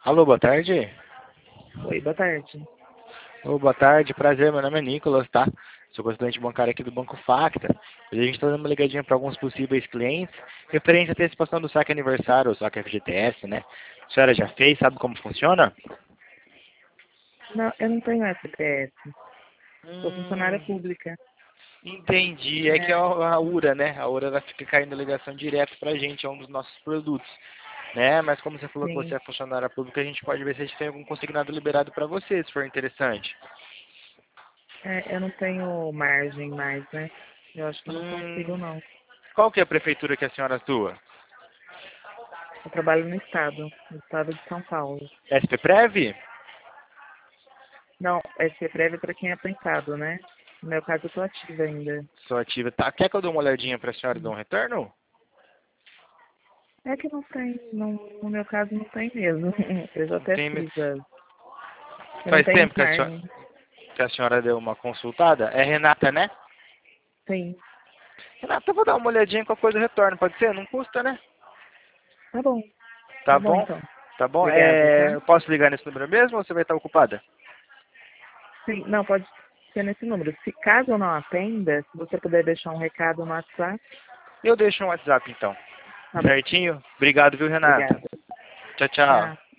Alô, boa tarde. Oi, boa tarde. Ô, boa tarde, prazer, meu nome é Nicolas, tá? Sou consultante bancário aqui do Banco Facta. Hoje a gente está dando uma ligadinha para alguns possíveis clientes, referente à antecipação do saque aniversário, o saque FGTS, né? A senhora já fez, sabe como funciona? Não, eu não tenho SPF. Sou funcionária Hum, pública. entendi. É que é É, a URA, né? A URA ela fica caindo ligação direto pra gente, é um dos nossos produtos, né? Mas como você falou que você sim. é funcionária pública, a gente pode ver se a gente tem algum consignado liberado para você, se for interessante. Eu não tenho margem mais, né? Eu acho que eu não consigo, Hum, não. qual que é a prefeitura que a senhora atua? Eu trabalho no estado de São Paulo. SPPrev? Não, SP prévio é para quem é pensado, né? No meu caso, eu tô ativa ainda. Sou ativa. Tá, quer que eu dê uma olhadinha para a senhora e dê um retorno? É que não tem, não, no meu caso não tem mesmo. Eu já até Tem, fiz eu não faz tenho tempo margem. que a senhora deu uma consultada. É Renata, né? Sim. Renata, eu vou dar uma olhadinha com a coisa retorno, pode ser? Não custa, né? Tá bom. Tá Tá bom, bom? então. Tá bom? Obrigada, tá? Eu posso ligar nesse número mesmo ou você vai estar ocupada? Sim, não, pode ser nesse número. Se caso eu não atenda, se você puder deixar um recado no WhatsApp, Eu deixo um WhatsApp então. tá bom. Certinho? Obrigado, viu, Renata? Obrigada. Tchau, tchau. Tchau.